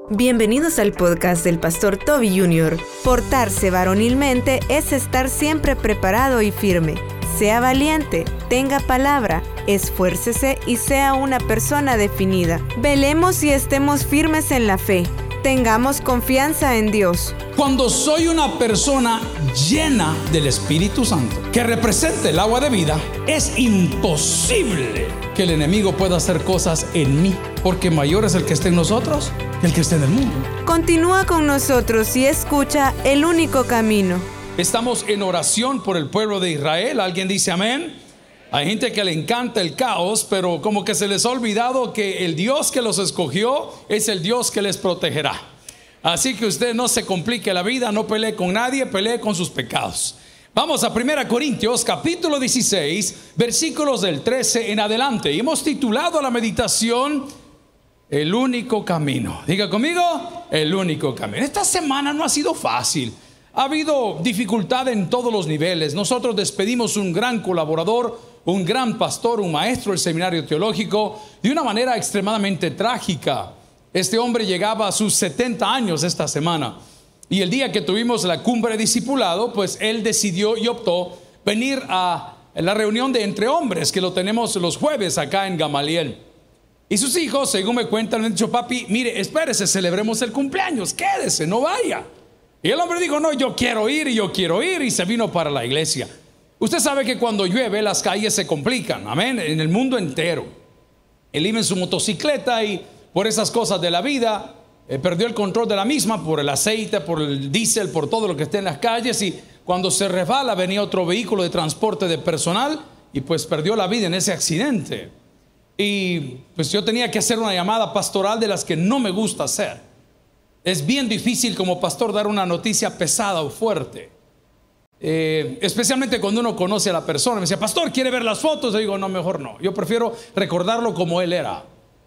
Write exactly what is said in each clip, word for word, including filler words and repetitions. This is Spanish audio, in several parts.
Bienvenidos al podcast del Pastor Toby junior Portarse varonilmente es estar siempre preparado y firme. Sea valiente, tenga palabra, esfuércese y sea una persona definida. Velemos y estemos firmes en la fe. Tengamos confianza en Dios. Cuando soy una persona llena del Espíritu Santo, que represente el agua de vida, es imposible que el enemigo pueda hacer cosas en mí, porque mayor es el que esté en nosotros que el que esté en el mundo. Continúa con nosotros y escucha El Único Camino. Estamos en oración por el pueblo de Israel. ¿Alguien dice amén? Hay gente que le encanta el caos, pero como que se les ha olvidado que el Dios que los escogió es el Dios que les protegerá. Así que usted no se complique la vida, no pelee con nadie, pelee con sus pecados. Vamos a primera Corintios capítulo dieciséis, versículos del trece en adelante. Y hemos titulado la meditación El Único Camino. Diga conmigo, el único camino. Esta semana no ha sido fácil. Ha habido dificultad en todos los niveles. Nosotros despedimos un gran colaborador, un gran pastor, un maestro del seminario teológico, de una manera extremadamente trágica. Este hombre llegaba a sus setenta años esta semana. Y el día que tuvimos la cumbre de discipulado, pues él decidió y optó venir a la reunión de entre hombres, que lo tenemos los jueves acá en Gamaliel. Y sus hijos, según me cuentan, me han dicho: papi, mire, espérese, celebremos el cumpleaños, quédese, no vaya. Y el hombre dijo: no, yo quiero ir y yo quiero ir, y se vino para la iglesia. Usted sabe que cuando llueve las calles se complican, amén, en el mundo entero. Él iba en su motocicleta y por esas cosas de la vida eh, perdió el control de la misma, por el aceite, por el diésel, por todo lo que está en las calles. Y cuando se resbala venía otro vehículo de transporte de personal y pues perdió la vida en ese accidente. Y pues yo tenía que hacer una llamada pastoral de las que no me gusta hacer. Es bien difícil como pastor dar una noticia pesada o fuerte, eh, especialmente cuando uno conoce a la persona. Me decía: pastor, ¿quiere ver las fotos? Yo digo: no, mejor no. Yo prefiero recordarlo como él era.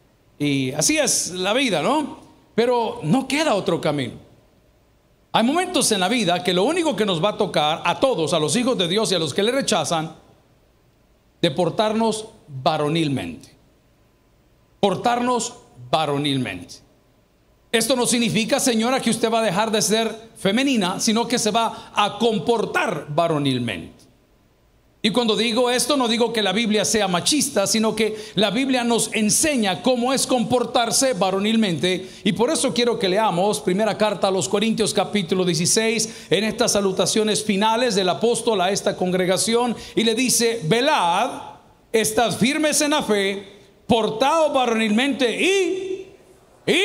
Y así es la vida, ¿no? Pero no queda otro camino. Hay momentos en la vida que lo único que nos va a tocar a todos, a los hijos de Dios y a los que le rechazan, de portarnos varonilmente. Portarnos varonilmente. Esto no significa, señora, que usted va a dejar de ser femenina, sino que se va a comportar varonilmente. Y cuando digo esto, no digo que la Biblia sea machista, sino que la Biblia nos enseña cómo es comportarse varonilmente. Y por eso quiero que leamos primera carta a los Corintios capítulo dieciséis, en estas salutaciones finales del apóstol a esta congregación, y le dice: velad, estad firmes en la fe, portaos varonilmente y, y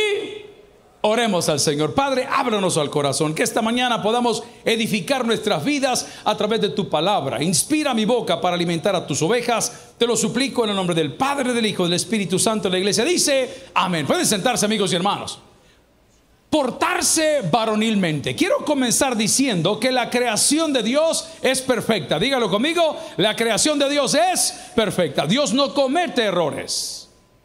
oremos al Señor. Padre, ábranos al corazón, que esta mañana podamos edificar nuestras vidas a través de tu palabra. Inspira mi boca para alimentar a tus ovejas. Te lo suplico en el nombre del Padre, del Hijo, del Espíritu Santo. La iglesia dice amén. Pueden sentarse, amigos y hermanos. Portarse varonilmente. Quiero comenzar diciendo que la creación de Dios es perfecta. Dígalo conmigo: la creación de Dios es perfecta. Dios no comete errores.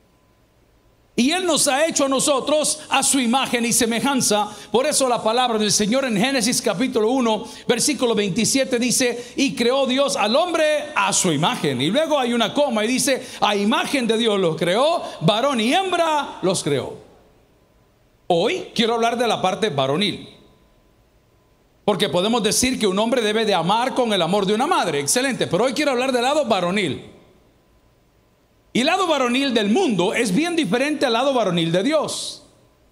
Y Él nos ha hecho a nosotros a su imagen y semejanza. Por eso la palabra del Señor en Génesis capítulo uno, versículo veintisiete dice: y creó Dios al hombre a su imagen. Y luego hay una coma y dice: a imagen de Dios los creó, varón y hembra los creó. Hoy quiero hablar de la parte varonil, porque podemos decir que un hombre debe de amar con el amor de una madre. Excelente, pero hoy quiero hablar del lado varonil. Y el lado varonil del mundo es bien diferente al lado varonil de Dios.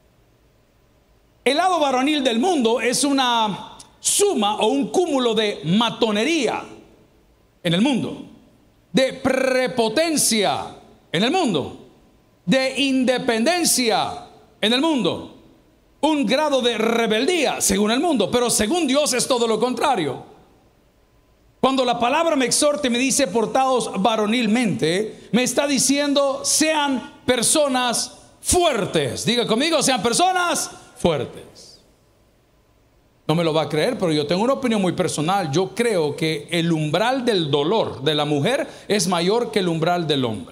El lado varonil del mundo es una suma o un cúmulo de matonería en el mundo, de prepotencia en el mundo, de independencia en el mundo, un grado de rebeldía según el mundo. Pero según Dios es todo lo contrario. Cuando la palabra me exhorta y me dice portaos varonilmente, me está diciendo: sean personas fuertes. Diga conmigo: sean personas fuertes. No me lo va a creer, pero yo tengo una opinión muy personal. Yo creo que el umbral del dolor de la mujer es mayor que el umbral del hombre.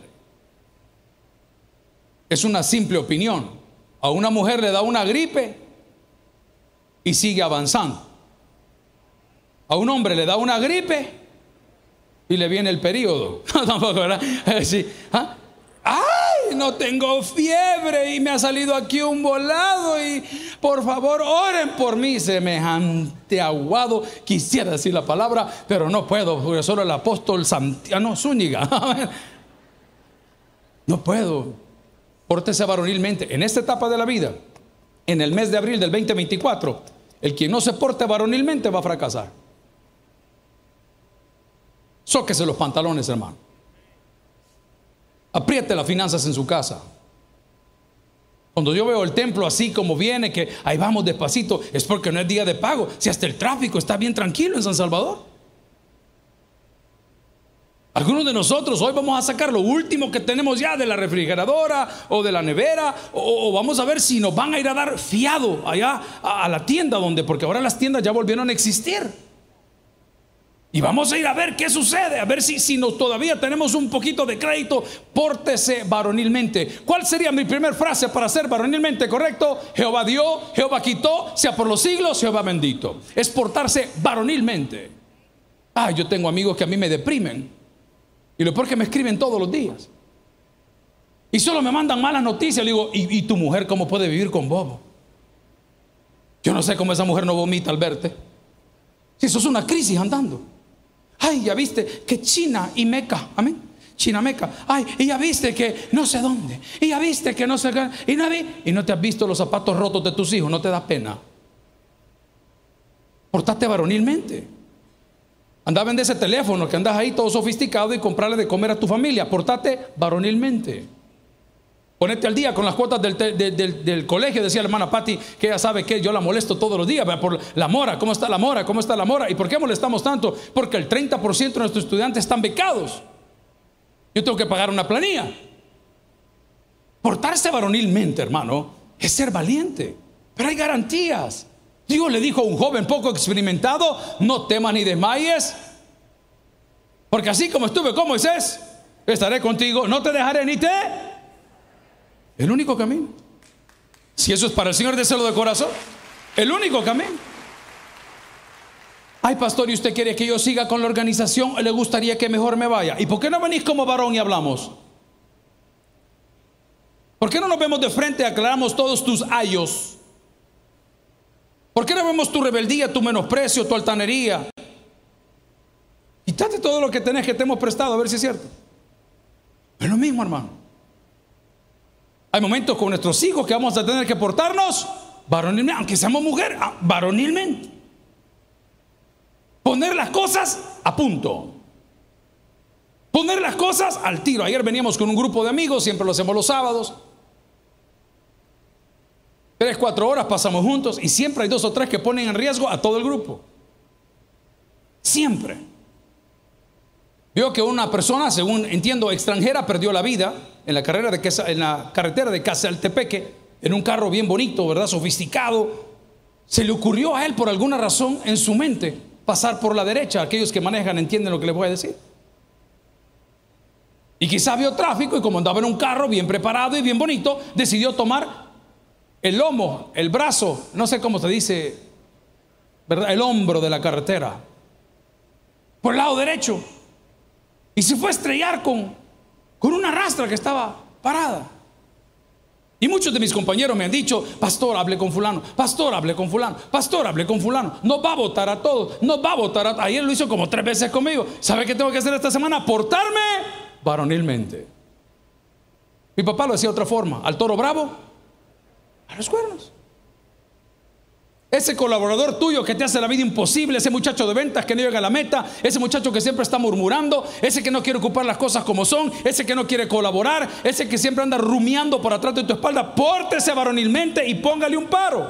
Es una simple opinión. A una mujer le da una gripe y sigue avanzando. A un hombre le da una gripe y le viene el periodo. Tampoco, ¿verdad? Sí. ¿Ah? ¡Ay! ay, no tengo fiebre y me ha salido aquí un volado y por favor oren por mí. Semejante aguado, quisiera decir la palabra, pero no puedo, porque solo el apóstol Santiago Zúñiga. No puedo. Pórtese varonilmente. En esta etapa de la vida, en el mes de abril del veinte veinticuatro, el que no se porte varonilmente va a fracasar. Sóquese los pantalones, hermano. Apriete las finanzas en su casa. Cuando yo veo el templo así como viene, que ahí vamos despacito, es porque no es día de pago. Si hasta el tráfico está bien tranquilo en San Salvador. Algunos de nosotros hoy vamos a sacar lo último que tenemos ya de la refrigeradora o de la nevera, o, o vamos a ver si nos van a ir a dar fiado allá a, a la tienda donde, porque ahora las tiendas ya volvieron a existir. Y vamos a ir a ver qué sucede, a ver si, si nos todavía tenemos un poquito de crédito. Pórtese varonilmente. ¿Cuál sería mi primer frase para ser varonilmente correcto? Jehová dio, Jehová quitó, sea por los siglos, Jehová bendito. Es portarse varonilmente. Ah, yo tengo amigos que a mí me deprimen. Y lo peor que me escriben todos los días. Y solo me mandan malas noticias. Le digo, ¿y, y tu mujer cómo puede vivir con bobo? Yo no sé cómo esa mujer no vomita al verte. Si eso es una crisis andando. Ay, ya viste que China y Meca, amén, China Meca. Ay, y ya viste que no sé dónde. Y ya viste que no sé qué. Y no, y no te has visto los zapatos rotos de tus hijos. No te da pena. Portate varonilmente. Anda a vender ese teléfono que andas ahí todo sofisticado y comprarle de comer a tu familia. Portate varonilmente. Ponete al día con las cuotas del, del, del, del colegio. Decía la hermana Patti que ella sabe que yo la molesto todos los días por la mora. ¿Cómo está la mora? ¿Cómo está la mora? ¿Y por qué molestamos tanto? Porque el treinta por ciento de nuestros estudiantes están becados. Yo tengo que pagar una planilla. Portarse varonilmente, hermano, es ser valiente. Pero hay garantías. Dios le dijo a un joven poco experimentado: no temas ni desmayes, porque así como estuve con Moisés, estaré contigo, no te dejaré ni te... El único camino. Si eso es para el Señor, déselo de corazón. El único camino. Ay, pastor, ¿y usted quiere que yo siga con la organización o le gustaría que mejor me vaya? ¿Y por qué no venís como varón y hablamos? ¿Por qué no nos vemos de frente y aclaramos todos tus ayos? ¿Por qué no vemos tu rebeldía, tu menosprecio, tu altanería? Quítate todo lo que tenés que te hemos prestado, a ver si es cierto. Es lo mismo, hermano. Hay momentos con nuestros hijos que vamos a tener que portarnos varonilmente, aunque seamos mujer, varonilmente. Poner las cosas a punto. Poner las cosas al tiro. Ayer veníamos con un grupo de amigos, siempre lo hacemos los sábados. Tres, cuatro horas pasamos juntos y siempre hay dos o tres que ponen en riesgo a todo el grupo. Siempre. Vio que una persona, según entiendo, extranjera, perdió la vida en la, carrera de Queza, en la carretera de Casaltepeque, en un carro bien bonito, ¿verdad? Sofisticado. Se le ocurrió a él, por alguna razón, en su mente, pasar por la derecha. Aquellos que manejan entienden lo que les voy a decir. Y quizá vio tráfico y como andaba en un carro bien preparado y bien bonito, decidió tomar el lomo, el brazo, no sé cómo se dice, ¿verdad? El hombro de la carretera, por el lado derecho. Y se fue a estrellar con, con una rastra que estaba parada. Y muchos de mis compañeros me han dicho: pastor, hable con fulano, pastor, hable con fulano, pastor, hable con fulano. Nos va a votar a todos, nos va a votar a... Ayer lo hizo como tres veces conmigo. ¿Sabe qué tengo que hacer esta semana? Portarme varonilmente. Mi papá lo decía de otra forma: al toro bravo, a los cuernos. Ese colaborador tuyo que te hace la vida imposible, ese muchacho de ventas que no llega a la meta, ese muchacho que siempre está murmurando, ese que no quiere ocupar las cosas como son, ese que no quiere colaborar, ese que siempre anda rumiando por atrás de tu espalda, pórtese varonilmente y póngale un paro.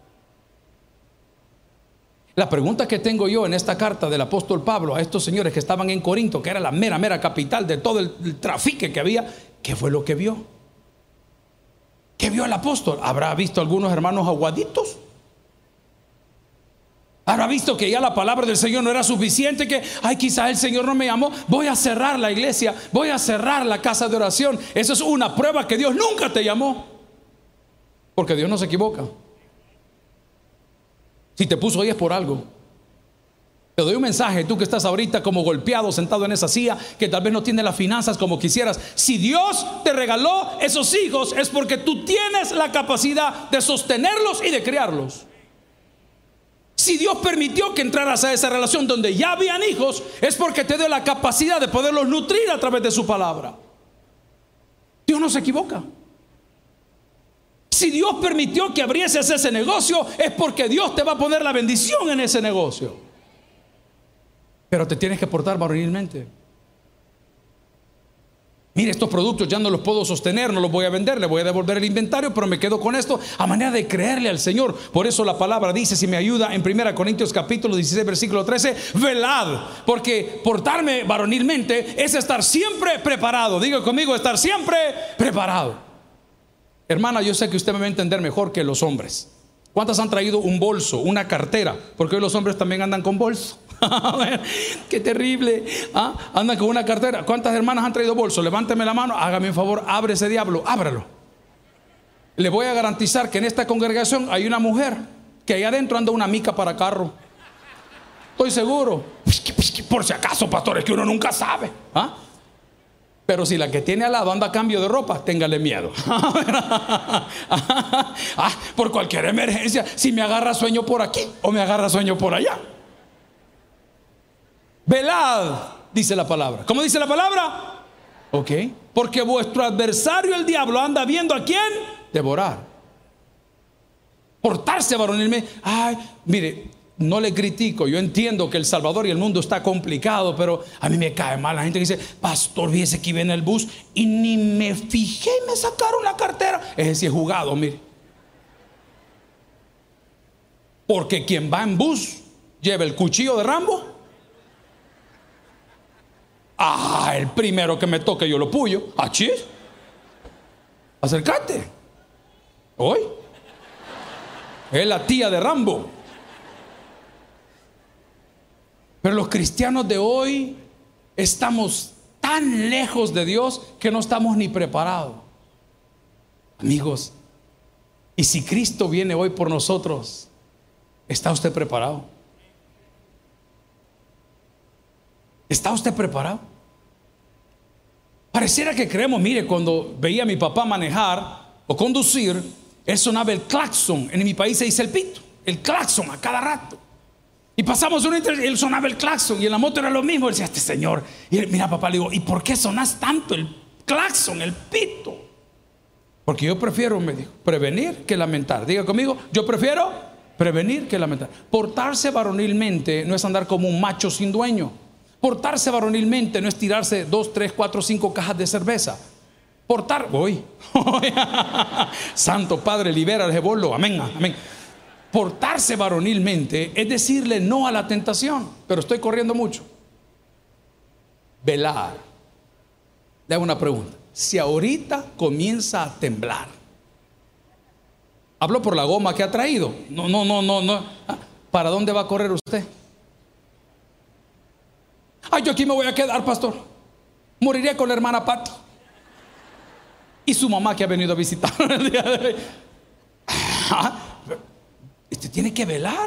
La pregunta que tengo yo en esta carta del apóstol Pablo a estos señores que estaban en Corinto, que era la mera, mera capital de todo el, el trafique que había, ¿qué fue lo que vio? ¿Qué vio el apóstol? ¿Habrá visto algunos hermanos aguaditos? ¿Habrá visto que ya la palabra del Señor no era suficiente? Que, ay, quizás el Señor no me llamó, voy a cerrar la iglesia, voy a cerrar la casa de oración. Eso es una prueba que Dios nunca te llamó, porque Dios no se equivoca. Si te puso ahí es por algo. Te doy un mensaje, tú que estás ahorita como golpeado, sentado en esa silla, que tal vez no tienes las finanzas como quisieras. Si Dios te regaló esos hijos, es porque tú tienes la capacidad de sostenerlos y de criarlos. Si Dios permitió que entraras a esa relación donde ya habían hijos, es porque te dio la capacidad de poderlos nutrir a través de su palabra. Dios no se equivoca. Si Dios permitió que abrieses ese negocio, es porque Dios te va a poner la bendición en ese negocio. Pero te tienes que portar varonilmente. Mire, estos productos ya no los puedo sostener, no los voy a vender, le voy a devolver el inventario, pero me quedo con esto a manera de creerle al Señor. Por eso la palabra dice, si me ayuda, en primera Corintios capítulo dieciséis versículo trece, velad, porque portarme varonilmente es estar siempre preparado. Diga conmigo, estar siempre preparado. Hermana, yo sé que usted me va a entender mejor que los hombres. ¿Cuántas han traído un bolso, una cartera? Porque hoy los hombres también andan con bolso. Qué terrible. ¿Ah? Andan con una cartera. ¿Cuántas hermanas han traído bolso? Levánteme la mano, hágame un favor, abre ese diablo, ábralo. Le voy a garantizar que en esta congregación hay una mujer que ahí adentro anda una mica para carro. Estoy seguro. Por si acaso, pastor, es que uno nunca sabe. ¿Ah? Pero si la que tiene al lado anda a cambio de ropa, téngale miedo. Ah, por cualquier emergencia, si me agarra sueño por aquí o me agarra sueño por allá. Velad, dice la palabra. ¿Cómo dice la palabra? Ok. Porque vuestro adversario el diablo anda viendo a quién devorar. Portarse varonilmente. Ay, mire, no le critico, yo entiendo que El Salvador y el mundo está complicado, pero a mí me cae mal la gente que dice, pastor, viese que viene el bus y ni me fijé y me sacaron la cartera. Ese sí es jugado, mire. Porque quien va en bus lleva el cuchillo de Rambo. Ah, el primero que me toque yo lo puyo. Achí. Acércate. Hoy es la tía de Rambo. Pero los cristianos de hoy estamos tan lejos de Dios que no estamos ni preparados. Amigos, y si Cristo viene hoy por nosotros, ¿está usted preparado? ¿Está usted preparado? Pareciera que creemos, mire, cuando veía a mi papá manejar o conducir, él sonaba el claxon. En mi país se dice el pito, el claxon a cada rato. Y pasamos una y él sonaba el claxon y en la moto era lo mismo. Él decía, este señor, y él, mira papá, le digo, ¿y por qué sonás tanto el claxon, el pito? Porque yo prefiero, me dijo, prevenir que lamentar. Diga conmigo, yo prefiero prevenir que lamentar. Portarse varonilmente no es andar como un macho sin dueño. Portarse varonilmente no es tirarse dos, tres, cuatro, cinco cajas de cerveza. Portar, voy. Santo Padre, libera al jebolo. Amén, amén. Portarse varonilmente es decirle no a la tentación. Pero estoy corriendo mucho. Velar. Le hago una pregunta. Si ahorita comienza a temblar, hablo por la goma que ha traído. No, no, no, no, no. ¿Para dónde va a correr usted? Ay, yo aquí me voy a quedar, pastor. Moriría con la hermana Pati y su mamá que ha venido a visitar el día de hoy. Usted tiene que velar.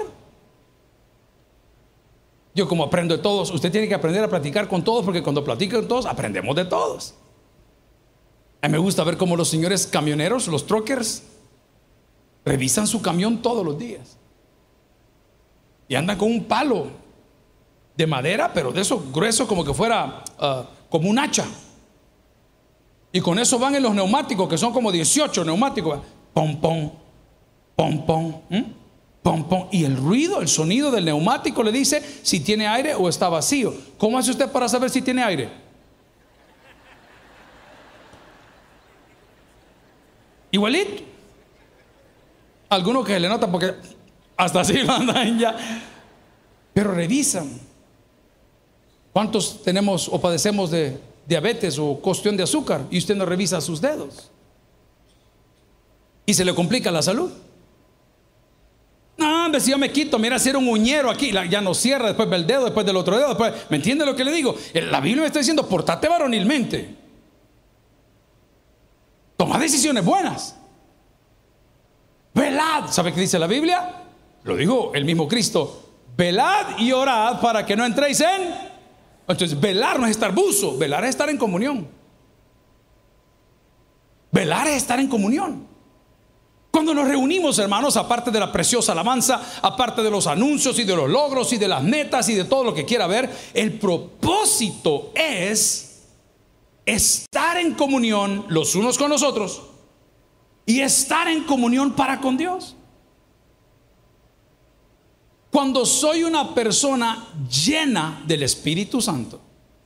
Yo como aprendo de todos, usted tiene que aprender a platicar con todos, porque cuando platican con todos, aprendemos de todos. A mí me gusta ver cómo los señores camioneros, los truckers, revisan su camión todos los días. Y andan con un palo de madera, pero de eso grueso, como que fuera uh, como un hacha. Y con eso van en los neumáticos, que son como dieciocho neumáticos. Pom, pom, pom, pom, ¿Mm? pom, pom. Y el ruido, el sonido del neumático le dice si tiene aire o está vacío. ¿Cómo hace usted para saber si tiene aire? Igualito. Algunos que se le nota porque hasta así andan ya. Pero revisan. ¿Cuántos tenemos o padecemos de diabetes o cuestión de azúcar y usted no revisa sus dedos? Y se le complica la salud. No, hombre, si yo me quito, mira, hacer un uñero aquí, ya no cierra, después ve el dedo, después del otro dedo, después, ¿me entiende lo que le digo? La Biblia me está diciendo, portate varonilmente. Toma decisiones buenas. Velad. ¿Sabe qué dice la Biblia? Lo dijo el mismo Cristo. velad y orad para que no entréis en. Entonces, velar no es estar buzo, velar es estar en comunión. Velar es estar en comunión. Cuando nos reunimos, hermanos, aparte de la preciosa alabanza, aparte de los anuncios y de los logros y de las metas y de todo lo que quiera ver, el propósito es estar en comunión los unos con los otros y estar en comunión para con Dios. Cuando soy una persona llena del Espíritu Santo,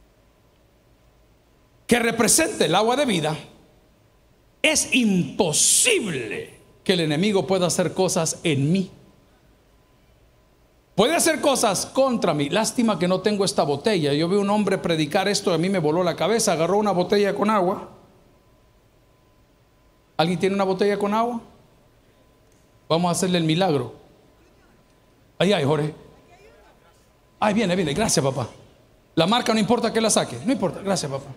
que represente el agua de vida, es imposible que el enemigo pueda hacer cosas en mí. Puede hacer cosas contra mí. Lástima que no tengo esta botella. Yo vi un hombre predicar esto y a mí me voló la cabeza. Agarró una botella con agua. ¿Alguien tiene una botella con agua? Vamos a hacerle el milagro. Ahí hay, Jorge. Ahí viene, viene. Gracias, papá. La marca no importa que la saque. No importa. Gracias, papá.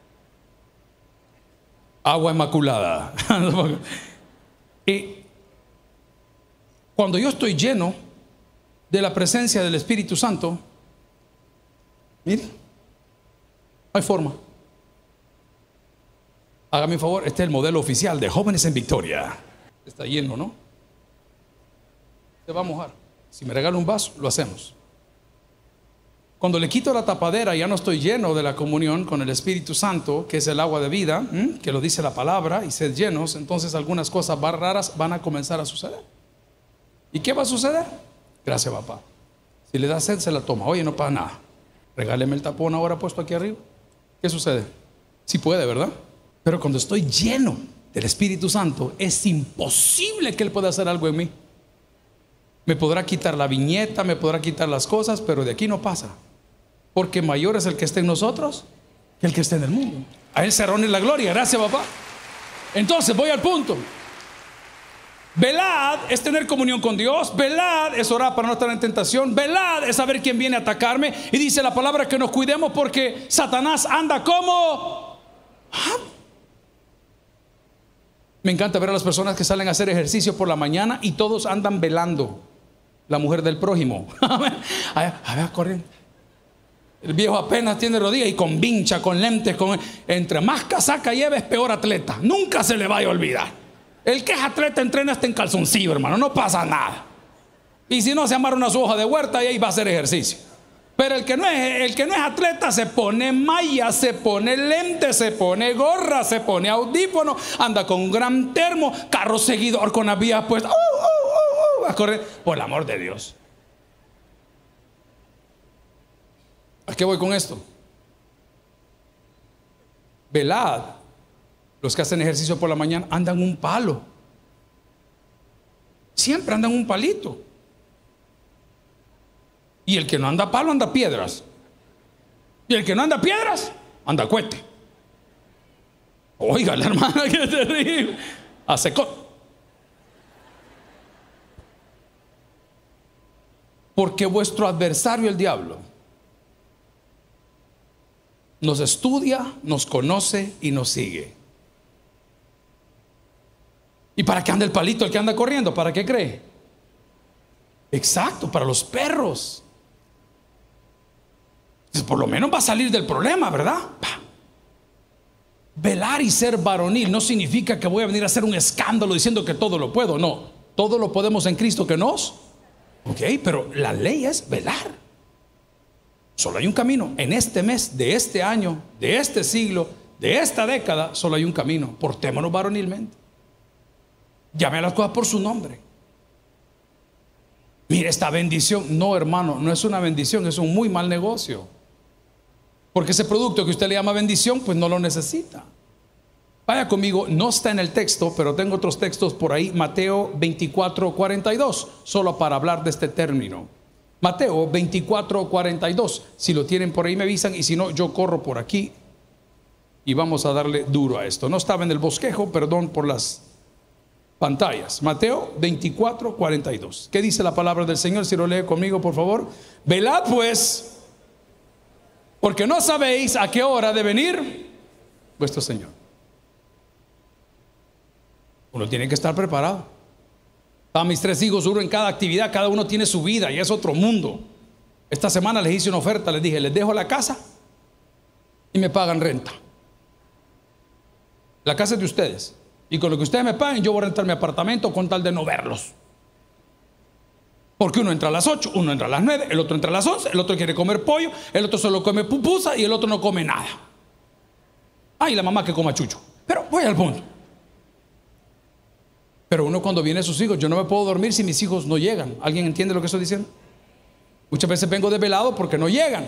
Agua inmaculada. Y cuando yo estoy lleno de la presencia del Espíritu Santo, mire, no hay forma. Hágame un favor, este es el modelo oficial de Jóvenes en Victoria. Está lleno, ¿no? Se va a mojar. Si me regala un vaso, lo hacemos. Cuando le quito la tapadera, ya no estoy lleno de la comunión con el Espíritu Santo, que es el agua de vida, ¿m? que lo dice la palabra, y sed llenos. Entonces algunas cosas más raras van a comenzar a suceder. ¿Y qué va a suceder? Gracias, papá. Si le da sed, se la toma. Oye, no pasa nada. Regáleme el tapón ahora puesto aquí arriba. ¿Qué sucede? Sí puede, ¿verdad? Pero cuando estoy lleno del Espíritu Santo, es imposible que Él pueda hacer algo en mí. Me podrá quitar la viñeta, me podrá quitar las cosas, pero de aquí no pasa. Porque mayor es el que esté en nosotros que el que esté en el mundo. A Él se reúne la gloria. Gracias, papá. Entonces voy al punto. Velad es tener comunión con Dios. Velad es orar para no estar en tentación. Velad es saber quién viene a atacarme. Y dice la palabra que nos cuidemos porque Satanás anda como... ¿Ah? Me encanta ver a las personas que salen a hacer ejercicio por la mañana y todos andan velando. La mujer del prójimo. A ver, a ver, corriendo. El viejo apenas tiene rodillas y con vincha, con lentes, con... entre más casaca lleve es peor atleta. Nunca se le vaya a olvidar. El que es atleta entrena hasta en calzoncillo, hermano. No pasa nada. Y si no, se amarra una su hoja de huerta y ahí va a hacer ejercicio. Pero el que no es, el que no es atleta se pone malla, se pone lente, se pone gorra, se pone audífono, anda con un gran termo, carro seguidor con las vías puestas. Uh, uh, uh, uh, a correr. Por el amor de Dios. ¿A qué voy con esto? Velad. Los que hacen ejercicio por la mañana andan un palo. Siempre andan un palito. Y el que no anda palo anda piedras. Y el que no anda piedras anda cohete. Oiga, la hermana, que terrible. Hace co. Porque vuestro adversario, el diablo, nos estudia, nos conoce y nos sigue. ¿Y para qué anda el palito el que anda corriendo? ¿Para qué cree? Exacto, para los perros. Por lo menos va a salir del problema, ¿verdad? Velar y ser varonil no significa que voy a venir a hacer un escándalo diciendo que todo lo puedo. No, todo lo podemos en Cristo que nos. Ok, pero la ley es velar. Solo hay un camino. En este mes, de este año, de este siglo, de esta década, solo hay un camino. Portémonos varonilmente. Llame a las cosas por su nombre. Mire esta bendición. No, hermano, no es una bendición, es un muy mal negocio. Porque ese producto que usted le llama bendición, pues no lo necesita. Vaya conmigo, no está en el texto, pero tengo otros textos por ahí. Mateo veinticuatro, cuarenta y dos, solo para hablar de este término. Mateo veinticuatro, cuarenta y dos. Si lo tienen por ahí me avisan, y si no, yo corro por aquí y vamos a darle duro a esto. No estaba en el bosquejo, perdón por las pantallas. Mateo veinticuatro, cuarenta y dos. ¿Qué dice la palabra del Señor? Si lo lee conmigo, por favor. Velad pues, porque no sabéis a qué hora de venir vuestro Señor. Uno tiene que estar preparado. A mis tres hijos, uno en cada actividad, cada uno tiene su vida y es otro mundo. Esta semana les hice una oferta, les dije, les dejo la casa y me pagan renta. La casa es de ustedes. Y con lo que ustedes me paguen, yo voy a rentar mi apartamento con tal de no verlos. Porque uno entra a las ocho, uno entra a las nueve, el otro entra a las once, el otro quiere comer pollo, el otro solo come pupusa y el otro no come nada. Ay, la mamá que coma chucho. Pero voy al punto. Pero uno cuando viene a sus hijos, yo no me puedo dormir si mis hijos no llegan. ¿Alguien entiende lo que estoy diciendo? Muchas veces vengo desvelado porque no llegan.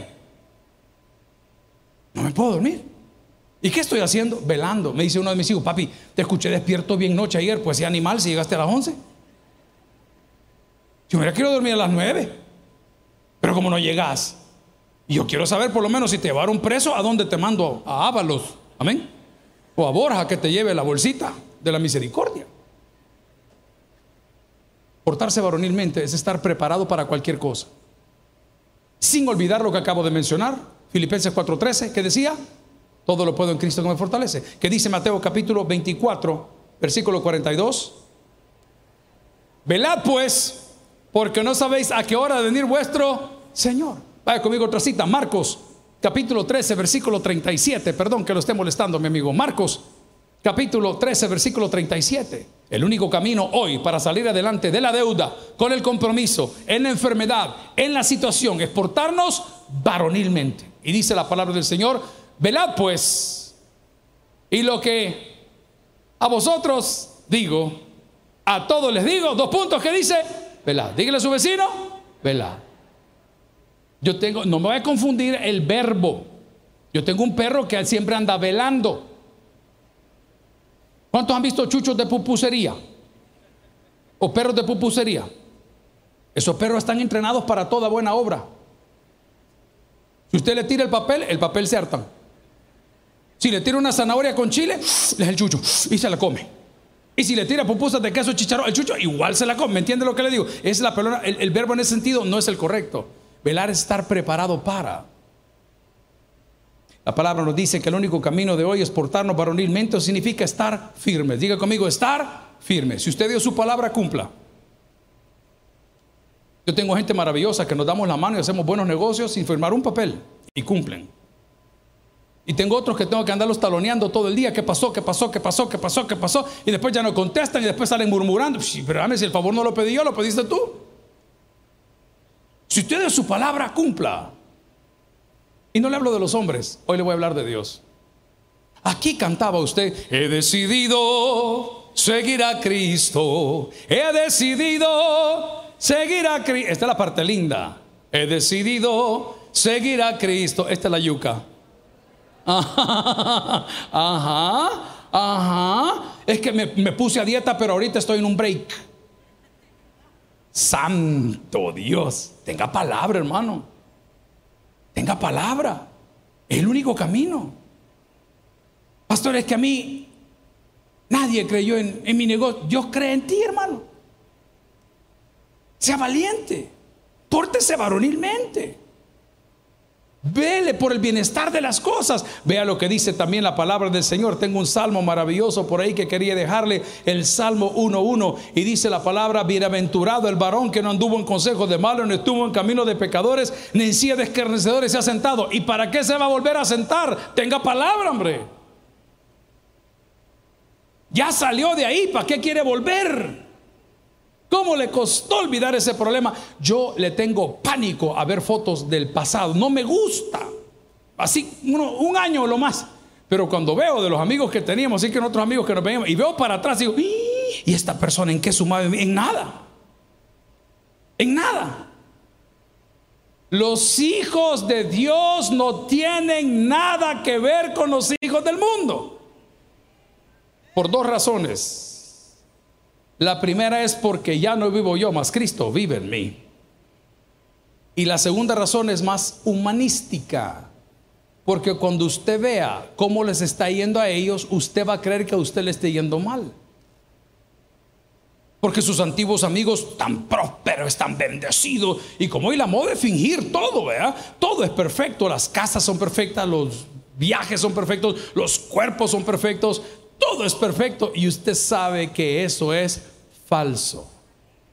No me puedo dormir. ¿Y qué estoy haciendo? Velando. Me dice uno de mis hijos, papi, te escuché despierto bien noche ayer. Pues ese animal, si llegaste a las once. Yo me quiero dormir a las nueve. Pero como no llegas, y yo quiero saber por lo menos si te llevaron preso, ¿a dónde te mando? A Ábalos, amén. O a Borja que te lleve la bolsita de la misericordia. Portarse varonilmente es estar preparado para cualquier cosa, sin olvidar lo que acabo de mencionar, Filipenses cuatro trece, que decía, todo lo puedo en Cristo que me fortalece. Que dice Mateo capítulo veinticuatro, versículo cuarenta y dos. Velad pues, porque no sabéis a qué hora de venir vuestro Señor. Vaya conmigo otra cita, Marcos capítulo trece, versículo treinta y siete. Perdón que lo esté molestando, mi amigo. Marcos capítulo trece, versículo treinta y siete. El único camino hoy para salir adelante de la deuda, con el compromiso, en la enfermedad, en la situación, es portarnos varonilmente. Y dice la palabra del Señor, velad pues, y lo que a vosotros digo, a todos les digo, dos puntos que dice, velad. Dígale a su vecino, velad. Yo tengo, no me voy a confundir el verbo. Yo tengo un perro que siempre anda velando. ¿Cuántos han visto chuchos de pupusería? ¿O perros de pupusería? Esos perros están entrenados para toda buena obra. Si usted le tira el papel, el papel se harta. Si le tira una zanahoria con chile, le es el chucho y se la come. Y si le tira pupusas de queso chicharrón, el chucho igual se la come. ¿Me entiende lo que le digo? Es la pelona, el, el verbo en ese sentido no es el correcto. Velar es estar preparado para. La palabra nos dice que el único camino de hoy es portarnos varonilmente, significa estar firmes. Diga conmigo, estar firmes. Si usted dio su palabra, cumpla. Yo tengo gente maravillosa que nos damos la mano y hacemos buenos negocios sin firmar un papel y cumplen. Y tengo otros que tengo que andarlos taloneando todo el día. ¿Qué pasó? ¿Qué pasó? ¿Qué pasó? ¿Qué pasó? ¿Qué pasó? Y después ya no contestan y después salen murmurando. Sí, pero dame, si el favor no lo pedí yo, lo pediste tú. Si usted dio su palabra, cumpla. Y no le hablo de los hombres, hoy le voy a hablar de Dios. Aquí cantaba usted, he decidido seguir a Cristo, he decidido seguir a Cristo. Esta es la parte linda. He decidido seguir a Cristo. Esta es la yuca. Ajá, ajá, ajá. Es que me, me puse a dieta, pero ahorita estoy en un break. Santo Dios, tenga palabra, hermano. Tenga palabra. Es el único camino. Pastor, es que a mí nadie creyó en, en mi negocio. Dios cree en ti, hermano. Sea valiente. Pórtese varonilmente. Vele por el bienestar de las cosas. Vea lo que dice también la palabra del Señor. Tengo un salmo maravilloso por ahí que quería dejarle, el Salmo uno uno, y dice la palabra: bienaventurado el varón que no anduvo en consejo de malos, no estuvo en camino de pecadores, ni en silla de escarnecedores se ha sentado. ¿Y para qué se va a volver a sentar? Tenga palabra, hombre. Ya salió de ahí, ¿para qué quiere volver? ¿Cómo le costó olvidar ese problema? Yo le tengo pánico a ver fotos del pasado. No me gusta. Así, uno, un año o lo más. Pero cuando veo de los amigos que teníamos, así que otros amigos que nos veíamos, y veo para atrás, digo, ¿y esta persona en qué sumaba? En nada. En nada. Los hijos de Dios no tienen nada que ver con los hijos del mundo. Por dos razones. La primera es porque ya no vivo yo, mas Cristo vive en mí. Y la segunda razón es más humanística. Porque cuando usted vea cómo les está yendo a ellos, usted va a creer que a usted le esté yendo mal. Porque sus antiguos amigos están prósperos, están bendecidos. Y como hoy la moda es fingir todo, ¿verdad? Todo es perfecto, las casas son perfectas, los viajes son perfectos, los cuerpos son perfectos. Todo es perfecto y usted sabe que eso es falso.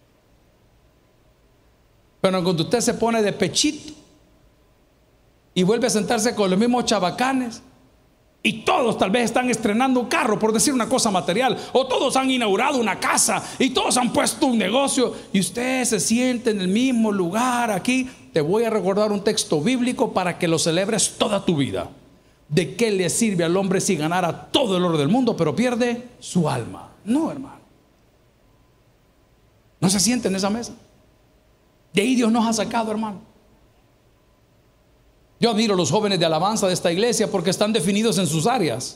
Pero cuando usted se pone de pechito y vuelve a sentarse con los mismos chabacanes, y todos tal vez están estrenando un carro, por decir una cosa material, o todos han inaugurado una casa, y todos han puesto un negocio, y usted se siente en el mismo lugar aquí, te voy a recordar un texto bíblico para que lo celebres toda tu vida. ¿De qué le sirve al hombre si ganara todo el oro del mundo, pero pierde su alma? No, hermano. No se siente en esa mesa. De ahí Dios nos ha sacado, hermano. Yo admiro a los jóvenes de alabanza de esta iglesia porque están definidos en sus áreas.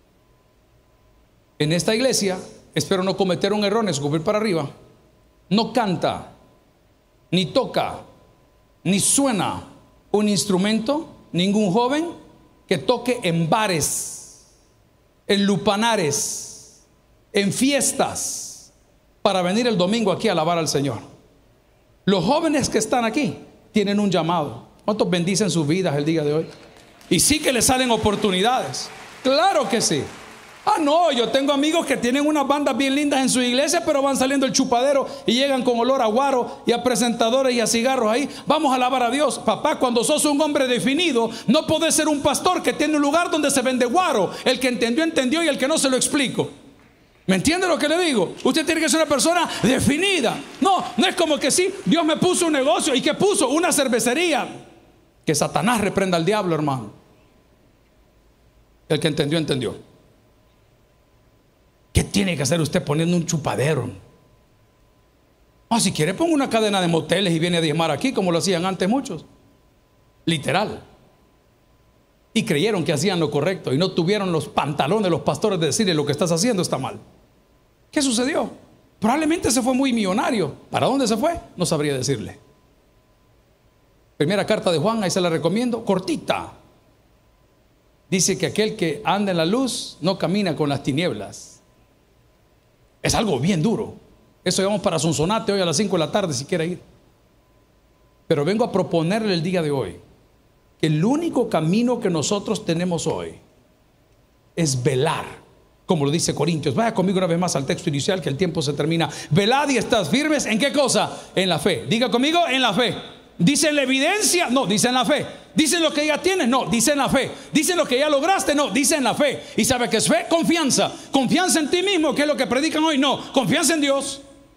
En esta iglesia, espero no cometer un error, escupir para arriba, no canta, ni toca, ni suena un instrumento, ningún joven que toque en bares, en lupanares, en fiestas, para venir el domingo aquí a alabar al Señor. Los jóvenes que están aquí tienen un llamado. ¿Cuántos bendicen sus vidas el día de hoy? Y sí que les salen oportunidades. Claro que sí. Ah, no, yo tengo amigos que tienen unas bandas bien lindas en su iglesia, pero van saliendo el chupadero y llegan con olor a guaro y a presentadores y a cigarros ahí. Vamos a alabar a Dios. Papá, cuando sos un hombre definido, no podés ser un pastor que tiene un lugar donde se vende guaro. El que entendió, entendió, y el que no, se lo explico. ¿Me entiende lo que le digo? Usted tiene que ser una persona definida. No, no es como que sí, Dios me puso un negocio. ¿Y qué puso? Una cervecería. Que Satanás reprenda al diablo, hermano. El que entendió, entendió. ¿Qué tiene que hacer usted poniendo un chupadero? Ah, si quiere ponga una cadena de moteles y viene a diezmar aquí, como lo hacían antes muchos. Literal. Y creyeron que hacían lo correcto y no tuvieron los pantalones los pastores de decirle: lo que estás haciendo está mal. ¿Qué sucedió? Probablemente se fue muy millonario. ¿Para dónde se fue? No sabría decirle. Primera carta de Juan, ahí se la recomiendo, cortita. Dice que aquel que anda en la luz no camina con las tinieblas. Es algo bien duro. Eso llevamos para Sonsonate hoy a las cinco de la tarde si quiere ir. Pero vengo a proponerle el día de hoy que el único camino que nosotros tenemos hoy es velar, como lo dice Corintios. Vaya conmigo una vez más al texto inicial, que el tiempo se termina. Velad y estad firmes, ¿en qué cosa? En la fe. Diga conmigo, en la fe. ¿Dice la evidencia? No, dice en la fe. ¿Dice lo que ya tienes? No, dice en la fe. ¿Dice lo que ya lograste? No, dice en la fe. ¿Y sabe qué es fe? Confianza. Confianza en ti mismo, que es lo que predican hoy. No, confianza en Dios.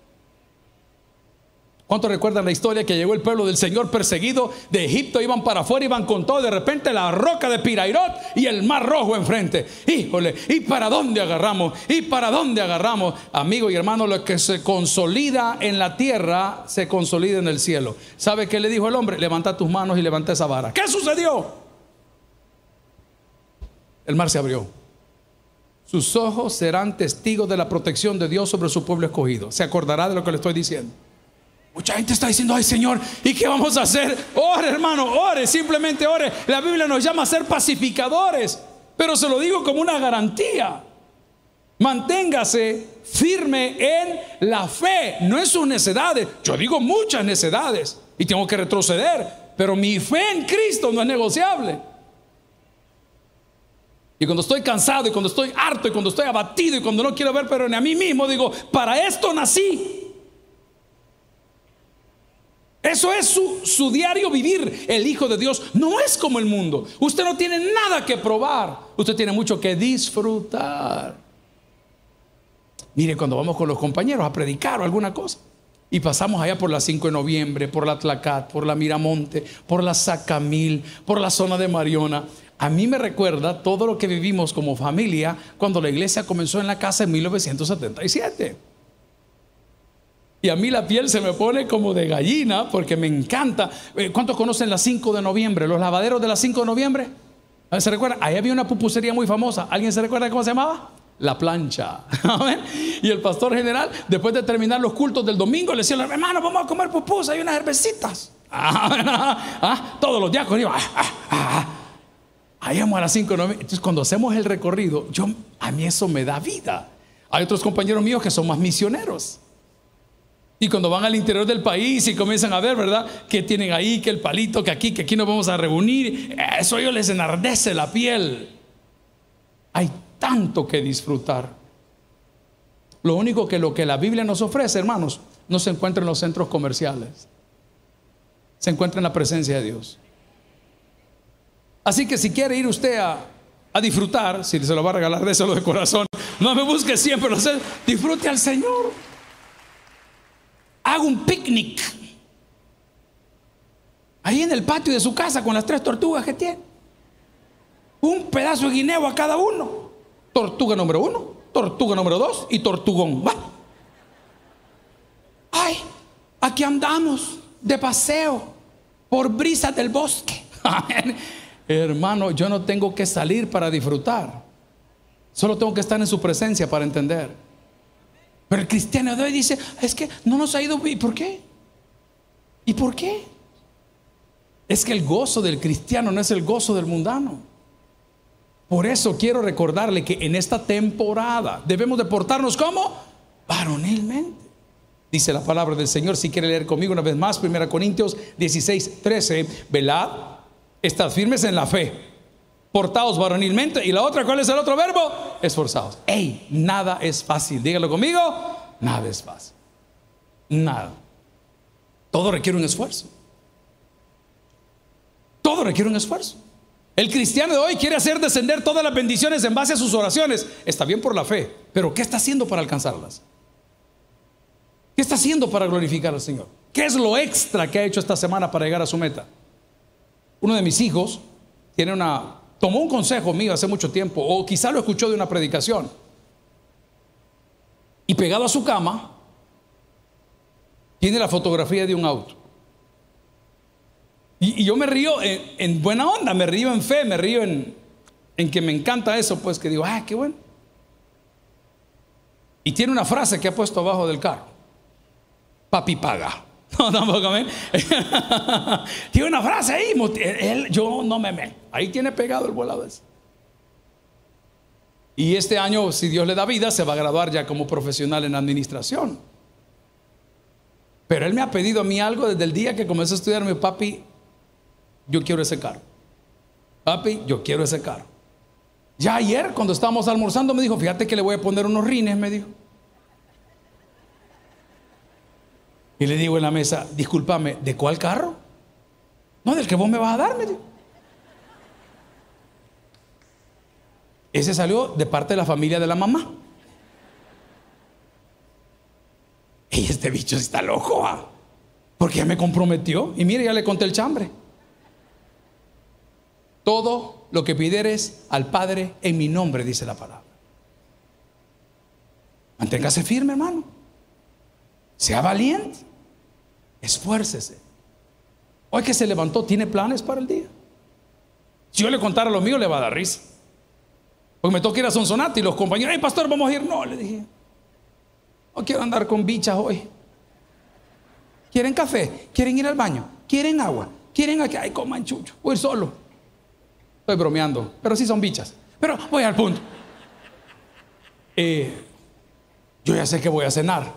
¿Cuántos recuerdan la historia que llegó el pueblo del Señor perseguido de Egipto? Iban para afuera, iban con todo, de repente la roca de Pirairot y el mar rojo enfrente. Híjole, ¿y para dónde agarramos? ¿Y para dónde agarramos? Amigo y hermano, lo que se consolida en la tierra se consolida en el cielo. ¿Sabe qué le dijo el hombre? Levanta tus manos y levanta esa vara. ¿Qué sucedió? El mar se abrió. Sus ojos serán testigos de la protección de Dios sobre su pueblo escogido. Se acordará de lo que le estoy diciendo. Mucha gente está diciendo: ay, Señor, ¿y qué vamos a hacer? Ore, hermano, ore, simplemente ore. La Biblia nos llama a ser pacificadores, pero se lo digo como una garantía. Manténgase firme en la fe, no en sus necedades. Yo digo muchas necedades y tengo que retroceder, pero mi fe en Cristo no es negociable. Y cuando estoy cansado, y cuando estoy harto, y cuando estoy abatido, y cuando no quiero ver pero ni a mí mismo, digo: para esto nací. Eso es su, su diario vivir. El Hijo de Dios no es como el mundo. Usted no tiene nada que probar, usted tiene mucho que disfrutar. Mire, cuando vamos con los compañeros a predicar o alguna cosa y pasamos allá por la cinco de noviembre, por la Tlacat, por la Miramonte, por la Sacamil, por la zona de Mariona, a mí me recuerda todo lo que vivimos como familia cuando la iglesia comenzó en la casa en mil novecientos setenta y siete. Y a mí la piel se me pone como de gallina porque me encanta. ¿Cuántos conocen la cinco de noviembre? Los lavaderos de la cinco de noviembre. ¿Se recuerdan? Ahí había una pupusería muy famosa. ¿Alguien se recuerda cómo se llamaba? La Plancha. Y el pastor general, después de terminar los cultos del domingo, le decía: hermano, vamos a comer pupusas y unas cervecitas. Ah, todos los diáconos iban. Ah, ah, ah. Ahí vamos a las cinco de noviembre. Entonces, cuando hacemos el recorrido, yo, a mí eso me da vida. Hay otros compañeros míos que son más misioneros. Y cuando van al interior del país y comienzan a ver, ¿verdad?, que tienen ahí, que el palito, que aquí, que aquí nos vamos a reunir, eso a ellos les enardece la piel. Hay tanto que disfrutar. Lo único que lo que la Biblia nos ofrece, hermanos, no se encuentra en los centros comerciales. se encuentra en la presencia de Dios. Así que si quiere ir usted a, a disfrutar, si se lo va a regalar, déselo de corazón. No me busque siempre, lo sé, disfrute al Señor. Haga un picnic ahí en el patio de su casa con las tres tortugas que tiene. Un pedazo de guineo a cada uno. Tortuga número uno, tortuga número dos y tortugón. ¿Va? Ay, aquí andamos de paseo por brisas del bosque. Hermano, yo no tengo que salir para disfrutar, solo tengo que estar en su presencia para entender. Pero el cristiano de hoy dice: es que no nos ha ido bien. ¿Y por qué? ¿Y por qué? Es que el gozo del cristiano no es el gozo del mundano. Por eso quiero recordarle que en esta temporada debemos de portarnos como varonilmente. Dice la palabra del Señor, si quiere leer conmigo una vez más, primera Corintios dieciséis, trece. Velad, estad firmes en la fe, portaos varonilmente. Y la otra, ¿cuál es el otro verbo? Esforzados. Ey, nada es fácil. Dígalo conmigo, nada es fácil. Nada. Todo requiere un esfuerzo. Todo requiere un esfuerzo. El cristiano de hoy quiere hacer descender todas las bendiciones en base a sus oraciones. Está bien por la fe, pero ¿qué está haciendo para alcanzarlas? ¿Qué está haciendo para glorificar al Señor? ¿Qué es lo extra que ha hecho esta semana para llegar a su meta? Uno de mis hijos tiene una, tomó un consejo mío hace mucho tiempo, o quizá lo escuchó de una predicación, y pegado a su cama tiene la fotografía de un auto. Y, y yo me río en, en buena onda, me río en fe, me río en, en que me encanta eso, pues, que digo, ah, qué bueno. Y tiene una frase que ha puesto abajo del carro: papi paga. No, tampoco, ¿eh? Tiene una frase ahí, él, yo no me meto. Ahí tiene pegado el volado ese. Y este año, si Dios le da vida, se va a graduar ya como profesional en administración. Pero él me ha pedido a mí algo desde el día que comenzó a estudiar. Mi papi, yo quiero ese carro. Papi, yo quiero ese carro. Ya ayer, cuando estábamos almorzando, me dijo: fíjate que le voy a poner unos rines, me dijo. Y le digo en la mesa: discúlpame, ¿de cuál carro? No, del que vos me vas a dar, me dijo. Ese salió de parte de la familia de la mamá. Y este bicho está loco, ¿ah? Porque ya me comprometió. Y mire, ya le conté el chambre. Todo lo que pidieres al Padre en mi nombre, dice la palabra. Manténgase firme, hermano. Sea valiente. Esfuércese. Hoy que se levantó, ¿tiene planes para el día? Si yo le contara lo mío, le va a dar risa. Porque me toca ir a Sonsonate y los compañeros: hey, pastor, vamos a ir. No, le dije, no quiero andar con bichas hoy. ¿Quieren café? ¿Quieren ir al baño? ¿Quieren agua? ¿Quieren aquí? Ay, coman chucho. Voy solo. Estoy bromeando, pero sí son bichas. Pero voy al punto. Eh, yo ya sé que voy a cenar.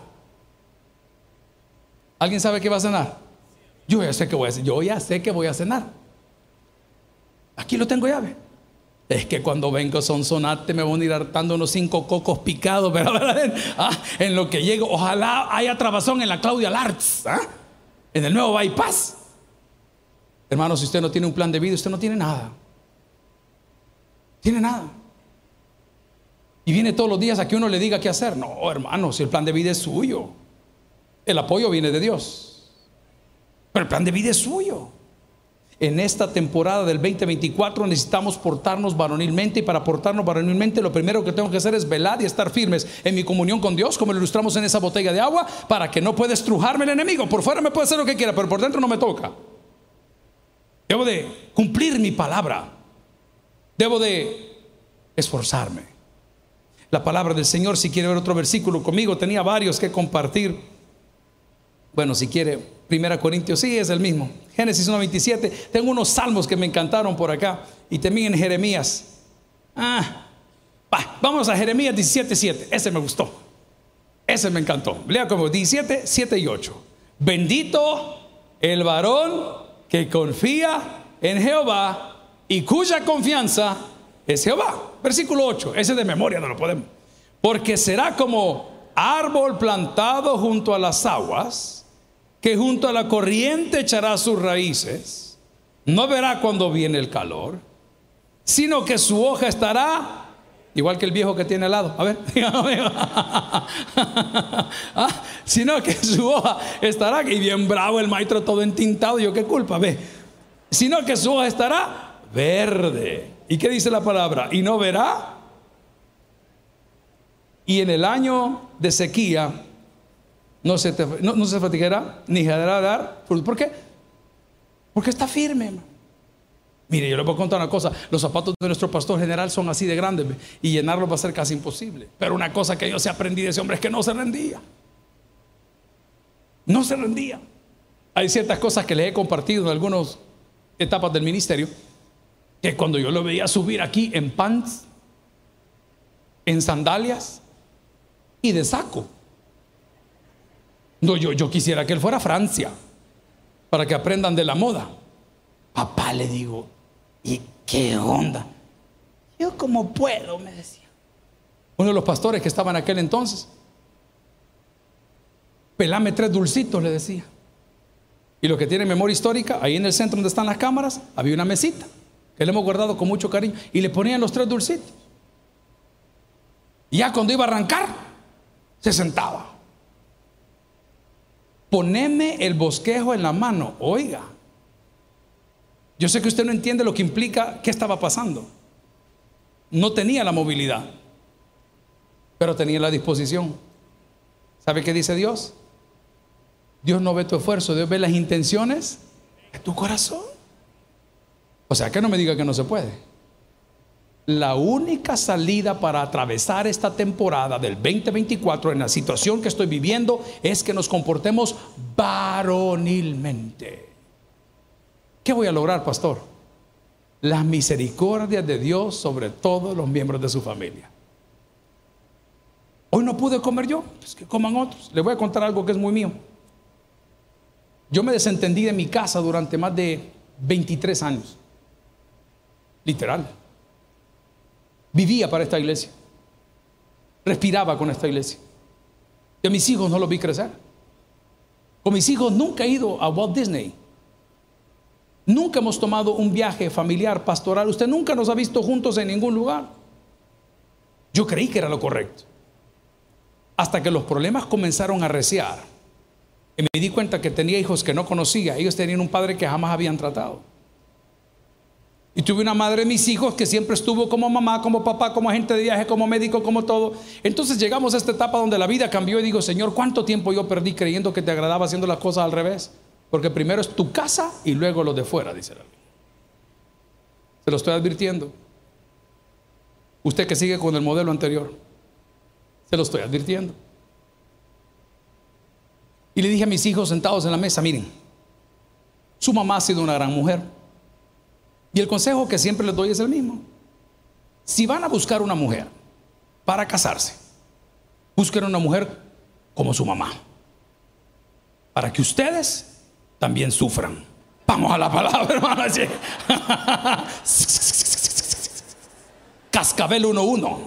¿Alguien sabe qué va a cenar? Yo ya sé que voy a cenar. Yo ya sé que voy a cenar. Aquí lo tengo llave. Es que cuando vengo a Sonsonate me van a ir hartando unos cinco cocos picados, pero ah, en lo que llego, ojalá haya trabazón en la Claudia Lartz, ¿ah? En el nuevo bypass. Hermano, si usted no tiene un plan de vida, usted no tiene nada. Tiene nada. Y viene todos los días a que uno le diga qué hacer. No, hermano, si el plan de vida es suyo. El apoyo viene de Dios, pero el plan de vida es suyo. En esta temporada del veinte veinticuatro necesitamos portarnos varonilmente. Y para portarnos varonilmente, lo primero que tengo que hacer es velar y estar firmes en mi comunión con Dios, como lo ilustramos en esa botella de agua, para que no pueda estrujarme el enemigo. Por fuera me puede hacer lo que quiera, pero por dentro no me toca. Debo de cumplir mi palabra. Debo de esforzarme. La palabra del Señor, si quiere ver otro versículo conmigo, tenía varios que compartir. Bueno, si quiere, primera Corintios, sí, es el mismo. Génesis uno veintisiete. Tengo unos salmos que me encantaron por acá. Y también en Jeremías. Ah, va, vamos a Jeremías diecisiete, siete. Ese me gustó. Ese me encantó. Lea como diecisiete, siete y ocho. Bendito el varón que confía en Jehová y cuya confianza es Jehová. Versículo ocho. Ese de memoria no lo podemos. Porque será como árbol plantado junto a las aguas, que junto a la corriente echará sus raíces. No verá cuando viene el calor, sino que su hoja estará igual que el viejo que tiene al lado. A ver, ah, sino que su hoja estará, y bien bravo el maestro todo entintado. Yo qué culpa, ve. Sino que su hoja estará verde. ¿Y qué dice la palabra? Y no verá. Y en el año de sequía no se, te, no, no se fatigará ni dejará de dar fruto. ¿Por qué? Porque está firme, hermano. Mire, yo les voy a contar una cosa. Los zapatos de nuestro pastor general son así de grandes, ¿ve? Y llenarlos va a ser casi imposible. Pero una cosa que yo se aprendí de ese hombre es que no se rendía. No se rendía. Hay ciertas cosas que les he compartido en algunas etapas del ministerio, que cuando yo lo veía subir aquí en pants, en sandalias y de saco, no, yo, yo quisiera que él fuera a Francia para que aprendan de la moda. Papá, le digo, ¿y qué onda? Yo como puedo, me decía uno de los pastores que estaba en aquel entonces. Pelame tres dulcitos, le decía. Y los que tienen memoria histórica, ahí en el centro donde están las cámaras, había una mesita que le hemos guardado con mucho cariño, y le ponían los tres dulcitos. Y ya cuando iba a arrancar, se sentaba. Poneme el bosquejo en la mano. Oiga, yo sé que usted no entiende lo que implica qué estaba pasando. No tenía la movilidad, pero tenía la disposición. ¿Sabe qué dice Dios? Dios no ve tu esfuerzo, Dios ve las intenciones de tu corazón. O sea, que no me diga que no se puede. La única salida para atravesar esta temporada del veinte veinticuatro en la situación que estoy viviendo es que nos comportemos varonilmente. ¿Qué voy a lograr, pastor? Las misericordias de Dios sobre todos los miembros de su familia. Hoy no pude comer yo, pues que coman otros. Les voy a contar algo que es muy mío. Yo me desentendí de mi casa durante más de veintitrés años. Literal. Vivía para esta iglesia. Respiraba con esta iglesia. Y a mis hijos no los vi crecer. Con mis hijos nunca he ido a Walt Disney. Nunca hemos tomado un viaje familiar, pastoral. Usted nunca nos ha visto juntos en ningún lugar. Yo creí que era lo correcto. Hasta que los problemas comenzaron a arreciar. Y me di cuenta que tenía hijos que no conocía. Ellos tenían un padre que jamás habían tratado. Y tuve una madre de mis hijos que siempre estuvo como mamá, como papá, como agente de viaje, como médico, como todo. Entonces llegamos a esta etapa donde la vida cambió y digo, Señor, ¿cuánto tiempo yo perdí creyendo que te agradaba haciendo las cosas al revés? Porque primero es tu casa y luego lo de fuera, dice la Biblia. Se lo estoy advirtiendo. Usted que sigue con el modelo anterior, se lo estoy advirtiendo. Y le dije a mis hijos sentados en la mesa, miren, su mamá ha sido una gran mujer. Y el consejo que siempre les doy es el mismo. Si van a buscar una mujer para casarse, busquen una mujer como su mamá, para que ustedes también sufran. Vamos a la palabra, hermano. Cascabel uno uno.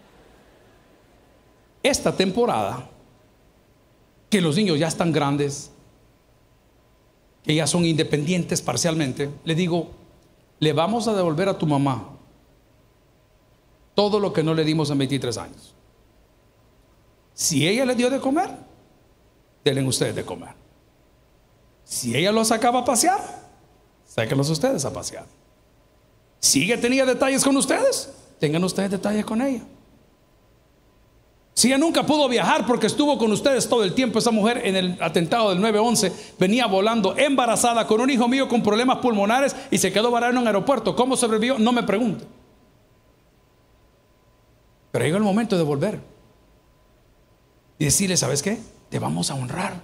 Esta temporada, que los niños ya están grandes, que ya son independientes parcialmente, le digo, le vamos a devolver a tu mamá todo lo que no le dimos en veintitrés años. Si ella le dio de comer, denle ustedes de comer. Si ella los sacaba a pasear, sáquenlos ustedes a pasear. Si ella tenía detalles con ustedes, tengan ustedes detalles con ella. Si ella nunca pudo viajar porque estuvo con ustedes todo el tiempo, esa mujer en el atentado del nueve once venía volando embarazada con un hijo mío con problemas pulmonares y se quedó varada en un aeropuerto. ¿Cómo sobrevivió? No me pregunte. Pero llegó el momento de volver y decirle, ¿sabes qué? Te vamos a honrar.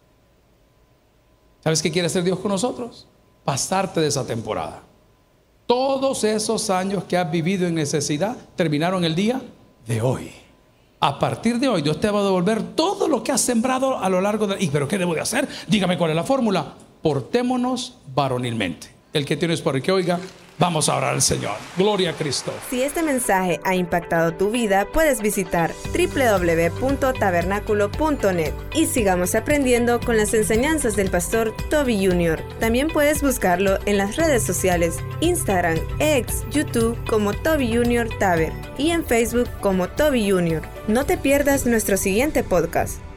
¿Sabes qué quiere hacer Dios con nosotros? Pasarte de esa temporada. Todos esos años que has vivido en necesidad terminaron el día de hoy. A partir de hoy Dios te va a devolver todo lo que has sembrado a lo largo de... ¿Y pero qué debo de hacer? Dígame cuál es la fórmula. Portémonos varonilmente. El que tienes por el que oiga Vamos a orar al Señor. Gloria a Cristo. Si este mensaje ha impactado tu vida, puedes visitar doble u doble u doble u punto tabernáculo punto net y sigamos aprendiendo con las enseñanzas del pastor Toby junior También puedes buscarlo en las redes sociales, Instagram, X, YouTube como Toby junior Taber y en Facebook como Toby junior No te pierdas nuestro siguiente podcast.